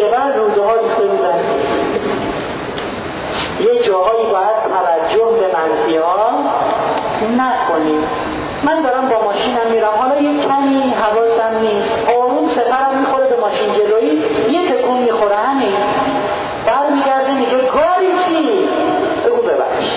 بعد روزه ها ریخته میزنه. یه جاهایی باید توجه به منفی ها نکنیم. من دارم با ماشینم میرم، حالا یه کمی حواسم نیست، آروم سپرم میخوره به ماشین جلویی، یه تکون میخوره، همین برمیگرده میگه کاری چی؟ بگو ببخش.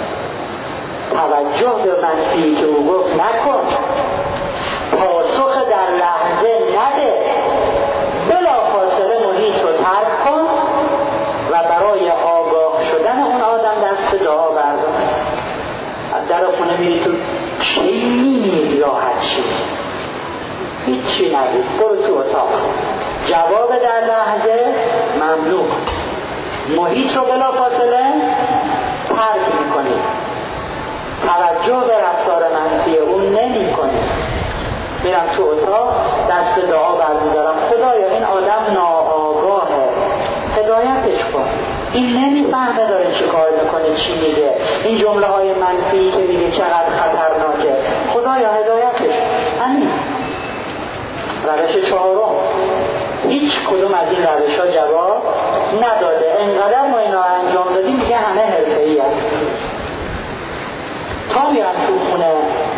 توجه به منفی که او گفت نکن، پاسخ در لحظه نده، بلافاصله محیط رو ترک کن و برای آگاه شدن اون آدم دست دعا بردار. از در خونه میری تو چی میمیری راحت شید، هیچی نبید، برو تو اتاق. جواب در لحظه ممنوع، محیط رو بلافاصله ترک میکنی، توجه به رفتار منفی اون نمی کنی. میرم تو اتاق دست دعا برمیدارم، خدایا این آدم ناآگاهه، هدایتش کن، این نمیفهمه داره چی کار میکنه، چی میگه، این جمله های منفی که میگه چقدر خطرناکه، خدایا هدایتش. همین روش چهارم. هیچ کدوم از این روش ها جواب نداده. انقدر ما اینا انجام دادیم میگه همه حرفه‌ای هست. تا میرم تو خونه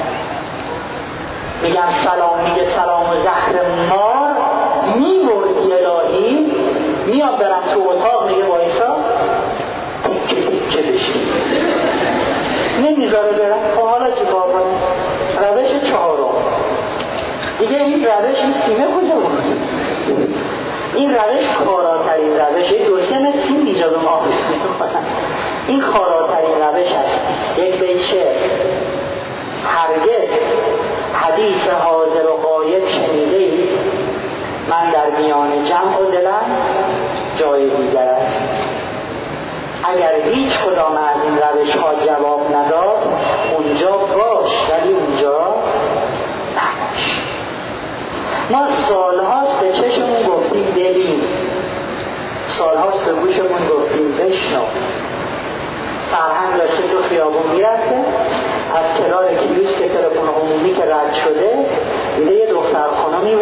میگم سلام، میگه سلام و زهر مار میمردی الهی، میام برم تو اتاق میگه وایسا تیکه تیکه بشی، نمیذاره برم. خب حالا چی کار کنم؟ روش چهارم دیگه این روش این سیمه کجا بود؟ این روش خاراترین روشه. دو سه متر سیم اینجا به ما آفیس میکنن. این خاراترین روش هست. یک بیت شعر: هرگز حدیث حاضر و غایب شنیده ای، من در میان جمع و دلم جای دیگر است. اگر هیچ کدام از این روش ها جواب نداد، اونجا باش ولی اونجا نباش. ما سالهاست به چشمون گفتیم ببین، سالهاست به گوشمون گفتیم بشنو. فرهنگ داشته تو خیابون میرفته، از کنار کیوسک تلفن عمومی که رد شده دیده یه دختر خانمی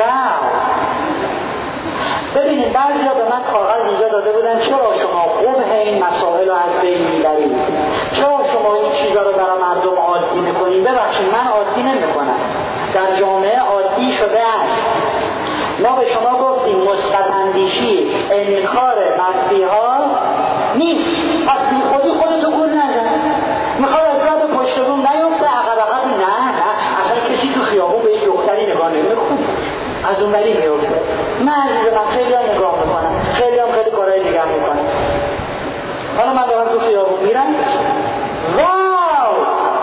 ببینید بعضیا به من کاغذ اینجا داده بودن چرا شما قبح این مسائل رو از بین میبرید، چرا شما این چیزا رو برای مردم عادی میکنید. ببخشید من عادی نمیکنم، در جامعه عادی شده است. ما به شما گفتیم مثبت اندیشی انکار منفی ها نیست، پس بی خودی خودتو گول نزن. میخواد از راه پشت بوم نیفته عقب نه اصلا کسی تو خیابون به یک دختری نگاه نمیکنه، از اون ولی میفته. من عزیز من خیلی هم نگاه میکنم، خیلی هم خیلی کارهای دیگه هم میکنم. حالا من دارم تو خیابون میرم، واو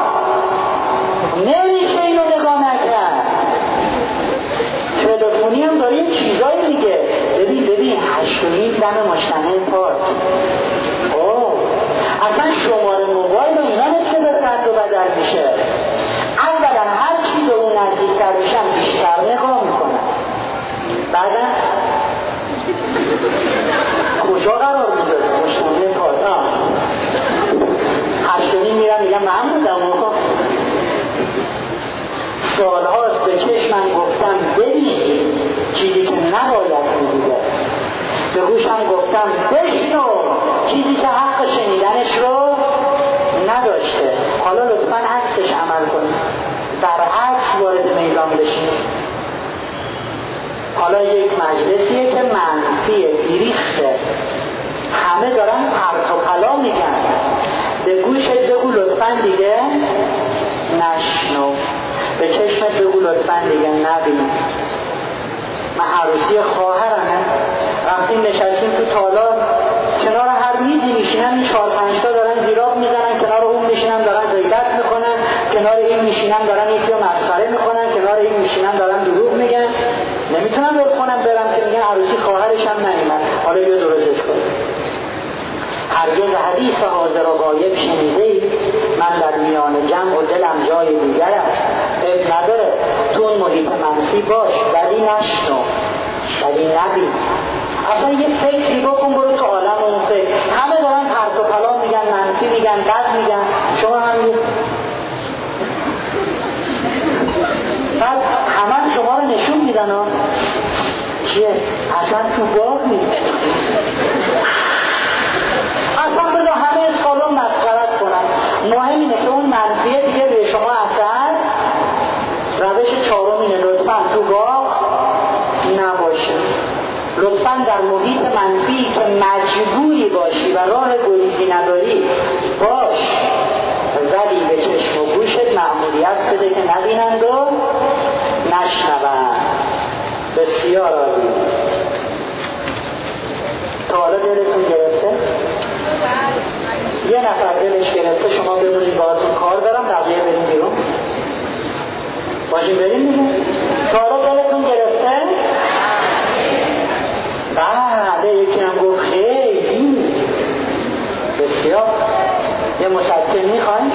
نمیشه اینو نگاه نکرد. تلفنی هم داریم چیزایی میگه، ببین 8 دم مشتنه پارک، اصلا شماره موبایل و اینا نیست که داره رد و بدل میشه. اولا هر چی به اون نزدیکتر بشن بیشتر نگاه میکنن، بعدا کجا قرار میذاره مشتنه پارک؟ 8 میرم میگم من بودم. سالهاست به چشمم گفتم ببین چیزی که نباید میدیده، به گوشم گفتم بشنو چیزی که حق شنیدنش رو نداشته. حالا لطفاً عکسش عمل کنید، برعکس وارد میدان بشین. حالا یک مجلسیه که منفیه، بیریخته، همه دارن پرت و پلا میگن، به گوشت بگو لطفاً دیگه نشنو، به چشمت بگو لطفاً دیگه نبین. من عروسی خواهرمه، رفتیم نشستیم تو تالار، کنار هر میزی میشینن، این 4-5 تا دارن زیراب میزنن، کنار اون میشینن دارن غیبت میکنن، کنار این میشینن دارن یکی رو مسخره میکنن، کنار این میشینن دارن دروغ میگن. نمیتونم ول کنم برم که میگن عروسی خواهرش هم نمیمد، حالا بیا درستش کن. هرگز حدیث حاضر و غایب شنیده ای، من در میان جمع و دلم جای دیگر است. اب نداره تو اون محیط منفی باش ولی نشنو، ولی نبین. اصلا یه فکری بکن، برو تو عالم اون فکر. همه دارن پرت و پلا میگن، منفی میگن، بد میگن، شما هم میگن. بعد همه شما رو نشون میدن چیه؟ اصلا تو باغ نیست. اصلا بذار همه سالن مسخرت کنن. مهم اینه که اون منفیه دیگه به شما اثر. روش چهارم اینه لطفاً تو باغ نباشه. لطفاً در محیط منفی که مجبوری باشی و راه گریزی نداری باش، ولی به چشم و گوشت مأموریت بده که نبینند و نشنوند. بسیار عالی. تا حالا دلتون گرفته؟ یه نفر دلش گرفته شما بمونید باهاتون کار دارم، بقیه بریم بیرون. باشیم بریم بیرون. تا حالا دلتون گرفته؟ بله. یکی هم گفت خیلی. بسیار. یه مسکن میخواین؟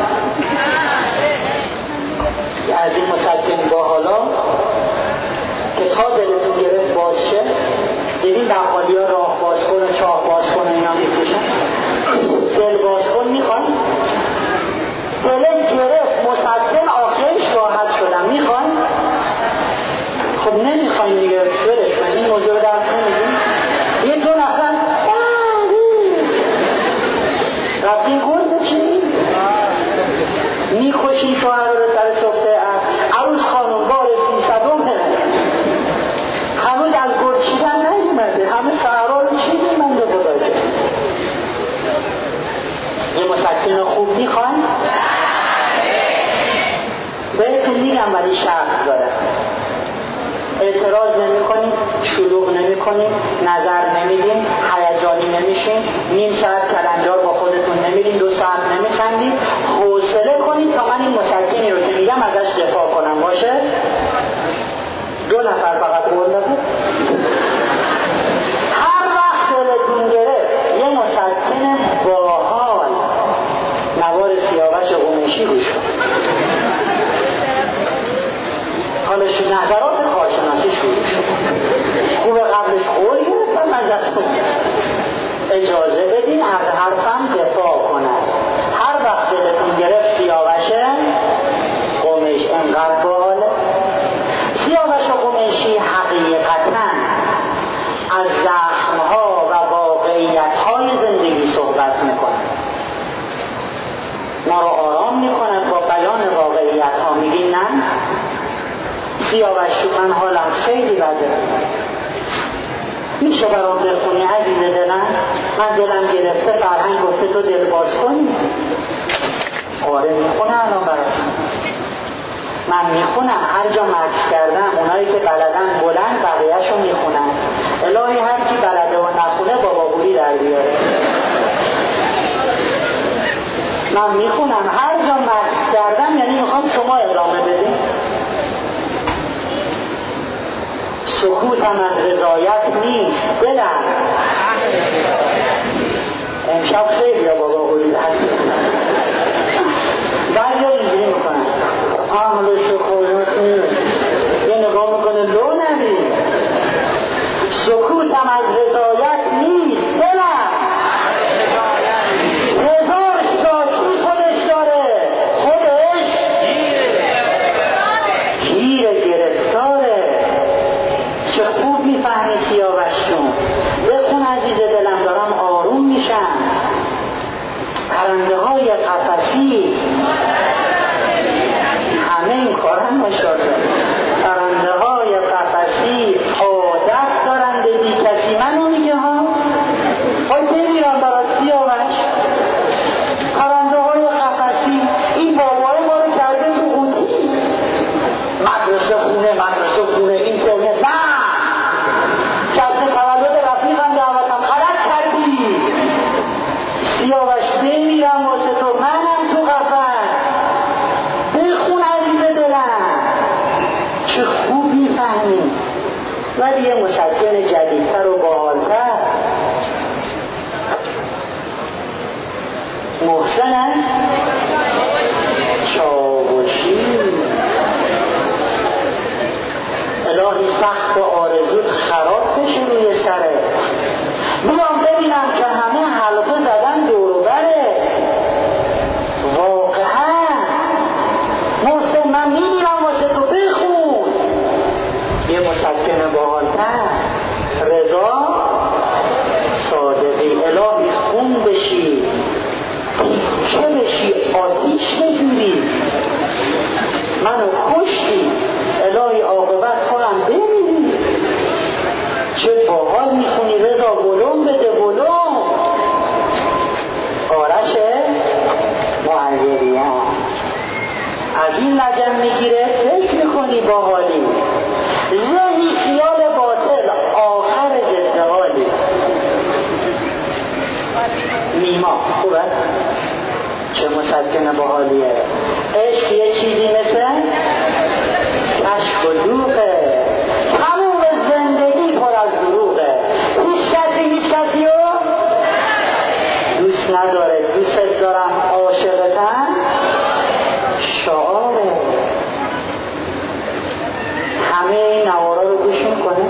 از این مسکن با حالا که تا دلتون گرفت باز شه. دیدین بقالی ها راه باز کن و چاه باز کن اینا میپوشن. دل باز کن میخواین؟ دلم گرفت مسکن آخرش راحت شدم میخواین؟ خب نمیخواین دیگه برش کن. این موضوع رو درست نمیدین؟ یه دو نفر رفتین گرد چی؟ میخوشین شوهر رو سر صفته عروس خانم بار 300م هنوز از گرد چیدن نیومده. همه سهرها رو چیدیم من دو بوداجه. یه مسکن خوب میخواین؟ بهتون میگم ولی شرط داره. اعتراض نمی کنیم، شلوغ نمی کنیم، نظر نمیدیم، هیجانی نمیشیم، نیم ساعت کلنجار با خودتون نمیریم، 2 ساعت نمیخندیم. حوصله کنید تا من این مسکنی رو که میگم ازش دفاع کنم. باشه؟ 2 نفر فقط قول داده. هر وقت دلتون گرفت یه مسکن باحال نوار سیاوش قمیشی گوش کن. حالا نظرات کارشناسی شروع شد. خوبه قبلش قول گرفتم ازتون اجازه بدین از حرفم دفاع کنم. هر وقت دلتون گرفت سیاوشه قمیش انقدر باحاله. سیاوش قمیشی حقیقتاً از زخمها و واقعیت‌های زندگی صحبت میکنه. ما رو آرام میکنه با بیان واقعیت‌ها. میگین نه سیاوش من حالم خیلی بده، میشه برام بخونی عزیز دلم؟ من دلم گرفته، فرهنگ گفته تو دل باز کنی. آره میخونه الان براتون. من میخونم هر جا مکس کردم. اونایی که بلدن بلند بقیه‌شو میخونن. الهی هر کی بلده و نخونه بابا بولی در بیاره. من میخونم هر جا مکس کردم، یعنی میخوام شما ادامه بدین. سکوتم از رضایت نیست دلم. امشب خیلی ها بابا قولید بعضی ها اینجوری میکنن عمل شکایت نیست. یه نگاه میکنه لو نبید. سکوتم از رضایت نیست دلم. هزار شاکی خودش داره، خودش گیر گرفتاره. چه خوب میفهمی سیاوش جون. بخون عزیز دلم، دارم آروم میشم. پرنده های قفسی همه این کارن ماشاءالله. پرنده های قفسی عادت دارن به بی کسی. منو میگه ها های بمیرم برای سیاوش. پرنده های قفسی این بابای ما رو کرده تو قوطی. مدرسه خونه اینترنت. نه جشن تولد رفیقم دعوتم غلط کردی. سیاوش بمیرم واسه تو، منم تو قفس. بخون عزیز دلم. چه خوب میفهمی. ولی یه مسکن جدیدتر و باحالتر. محسنن چاوشی. الهی سخت آرزوت خراب بشه روی سره. میام ببینم که همه حلقه زدن دور و بره. واقعا محسن من میمیرم واسه تو. بخون یه مسکن باحالتر. چه باحال میخونی رضا، ولوم بده ولوم. آرش معلمیان از این لجن میگیره، فکر میکنی باحالی، ذهنی خیال باطل، آخر ضد حالی. نیما خوبه؟ چه مسکن باحالیه. عشق یه چیزی مثل کشف و دوغه، تموم زندگی پر از دروغه. هیچ کسی رو دوست نداره. دوست دارم عاشقتن شعاره. همه این نوارا رو گوش میکنه.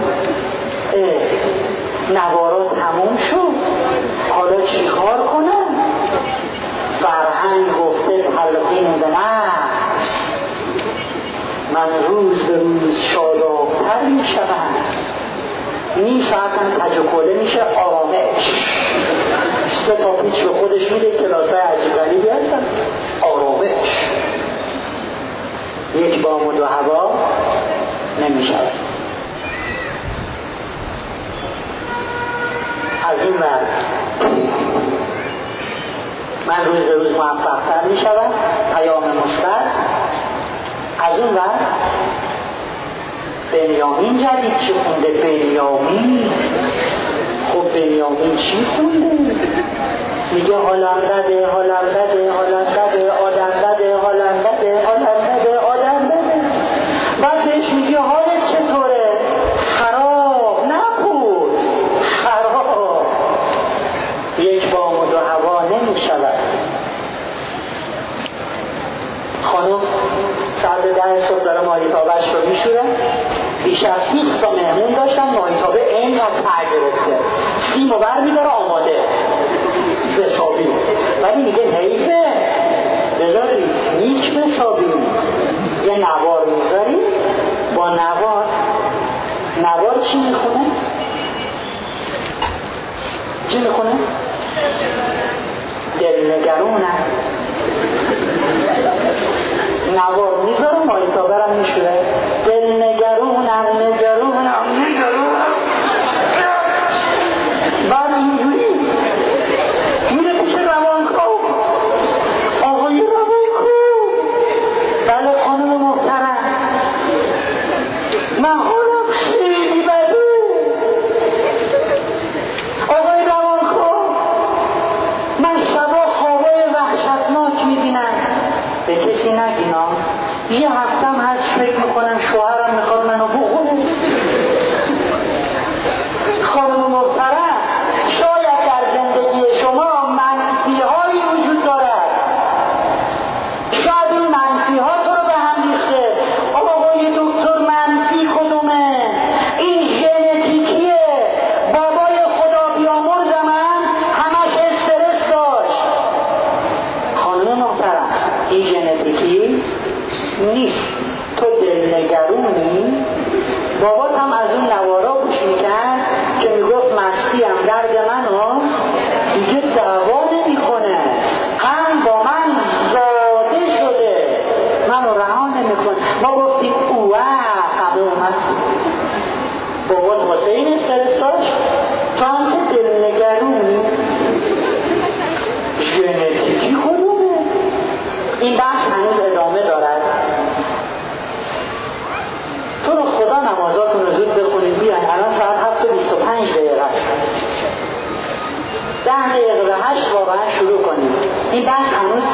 نوارا تموم شد، حالا چی کار کنم؟ فرهنگ گفته تلقین به نفس، من روز به روز شادابتر میشوم. نیم ساعت هم تجکله میشه، آرامش. 3 تا پیچ به خودش میده، کلاسای عجیب غریبی هستن. آرامش. یک بام و 2 هوا نمیشود. از این ور من روز به روز موفق‌تر میشوم، پیام مثبت. از اون ور بنیامین جدید چی خونده؟ بنیامین. خب بنیامین چی خونده؟ میگه حالم بده، حالم بده، حالم بده، آدم بده، حالم بده، حالم بده، آدم بده. بعد بهش میگه حالت چطوره؟ خراب. نبود خراب. یک بام و 2 هوا نمیشود. خانم ساعت 10 صبح داره ماهیتابه‌اش رو میشوره. بیشتر 20 تا مهمون داشتن، ماهیتابه اینقدر ته گرفته، سیمو بر میداره آماده بسابی. ولی میگه حیفه بذاری نیک بسابی. یه نوار میذاری، با نوار چی میخونه؟ چی میخونه؟ دلنگرونه. نوار میذاره، ماهیتابه رو میشوره. دلنگرونم نگرونم نگرونم. بعد اینجوری میره پیش روانکاو. آقای روانکاو، بله خانم محترم، من حالم خیلی بده. آقای روانکاو، من شبا خوابای وحشتناک میبینم. به کسی نگینا، یه هفتم هست فکر میکنم شوهرم میخواد منو بخونه. خانم محترم، شاید در زندگی شما منفی هایی وجود دارد، شاید این منفی ها تو رو به هم ریخته. آقای دکتر منفی کدومه؟ این ژنتیکیه. بابای خدا بیامرز من همش استرس داشت. خانم محترم، این ژنتیکی نیست. تو دلنگرونی. بابات هم از اون نوارا گوش میکرد که میگفت مستی هم درد منو دیگه دعوا نمیکنه، هم با من زاده شده، منو رها نمیکنه. ما گفتیم اوه همه اومد. بابات واسه این استرس داشت، تو هم که دلنگرونی. ژنتیکی کدومه؟ این بحث هنوز ادامه دارد. تو رو خدا نمازاتون رو زود بخونید بیاین. الان ساعت 7:25 است. 10 دقیقه به 8 واقعا شروع کنید. این بحث هنوز